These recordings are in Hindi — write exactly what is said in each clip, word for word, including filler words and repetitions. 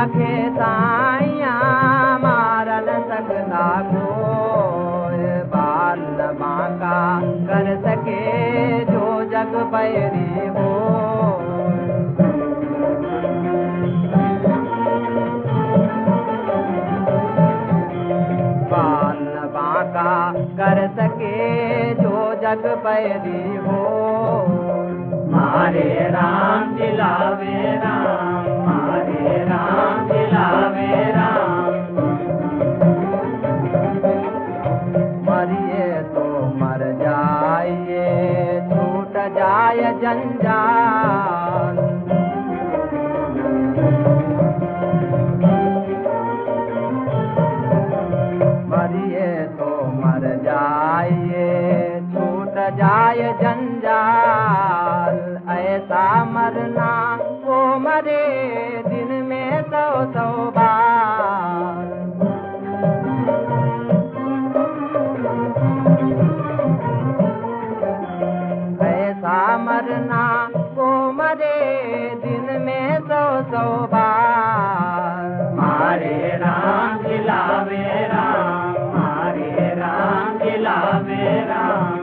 राखे साइया मारन सकदा कोई, बाल बांका कर सके जो जग बैरी हो। बाल बांका कर सके जो जग बैरी हो। मारे राम दिलावे राम, मारे राम दिलावे राम। मरिए तो मर जाइए छूट जाए जंजाल। मरिए तो मर जाइए छूट जाए जंजाल। ऐसा मरना वो मरे दिन में सौ सौ बार। ऐसा मरना वो मरे दिन में सौ सौ बार। मारे राम दिलावे राम, मारे राम दिलावे राम।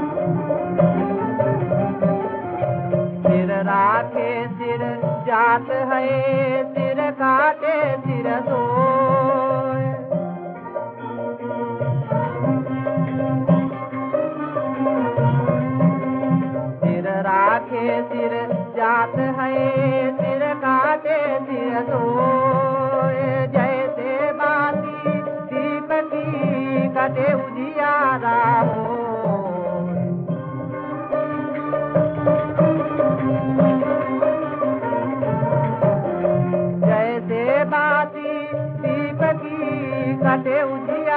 सिर राखे सिर जात है, सिर काटे सिर सोए। सिर राखे सिर जात है, सिर काटे सिर सोए। जैसे बाती दीप की कटे उजियारा हो। जैसे बाती दीप की कटे उजियारा